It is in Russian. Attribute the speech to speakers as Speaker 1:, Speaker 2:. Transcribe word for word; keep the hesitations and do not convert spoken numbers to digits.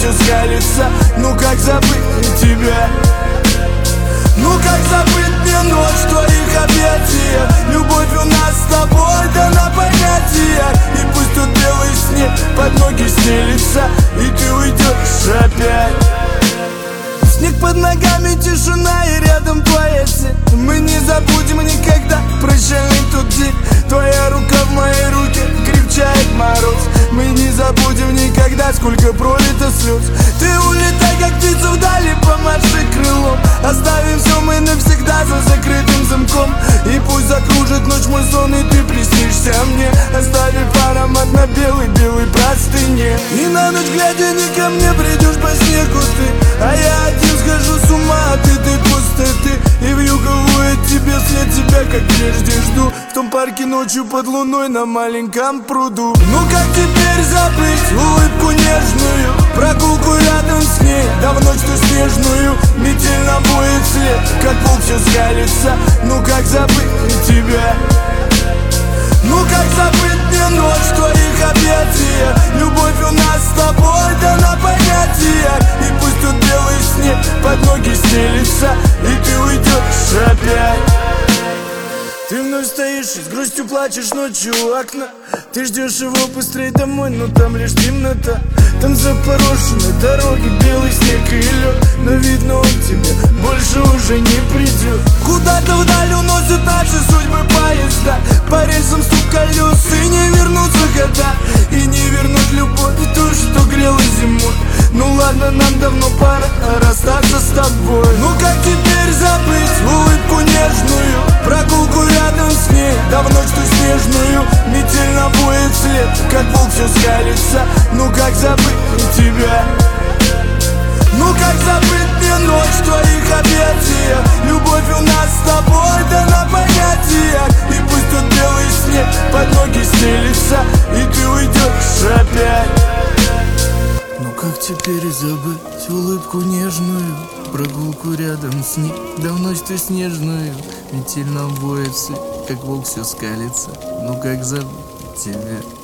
Speaker 1: все скалится. Ну как забыть тебя? Ну как забыть мне ночь в твоих объятиях? Любовь у нас с тобой дана понятия. И пусть тут белый снег под ноги стелится, и ты уйдешь опять. Снег под ногами, тишина и рядом твоя тень. Мы не забудем никогда прощальный тот день. Твоя рука в моей руке, крепчает мороз. Мы не забудем никогда, сколько пролито слез. Ты улетай, как птица вдали, помаши крылом. Оставим все мы навсегда за закрытым замком. И пусть закружит ночь мой сон, и ты приснишься мне, оставив аромат на белой-белой простыне. И на ночь глядя не ко мне придешь по снегу ты, а я один схожу с ума от этой пустоты. И вьюговую от тебе след тебя, как прежде жду, в том парке ночью под луной на маленьком пруду. Ну как теперь забыть улыбку нежную, прогулку рядом с ней, да в ночь ту снежную? Метель набоит след, как волк все скалится. Ну как забыть тебя? Ну как забыть мне ночь в твоих объятиях? Любовь у нас с тобой дана понятия. И пусть тут белый снег под ноги стелится, и ты уйдешь опять. Ты вновь стоишь и с грустью плачешь ночью у окна. Ты ждешь его быстрее домой, но там лишь темнота. Там запорошены дороги, белый снег и лед, но видно он тебе больше уже не придет. Куда-то вдаль уносят наши судьбы поезда, по рельсам стук колес, и не вернутся года, и не вернуть любовь, и то, что грело зимой. Ну ладно, нам давно пора расстаться с тобой. Ну как теперь забыть улыбку нежную, прогулку рядом с ней, да в ночь ту снежную? Метель набоит след, как волк все скалится. Ну как забыть тебя? Ну как забыть мне ночь в твоих объятиях? Любовь у нас с тобой дана понятия. И пусть тут белый снег под ноги стелится, и ты уйдешь опять. Ну как теперь забыть улыбку нежную, прогулку рядом с ней, да в ночь ту снежную? Метель набоит след, как волк все скалится. Ну как забыть тебя?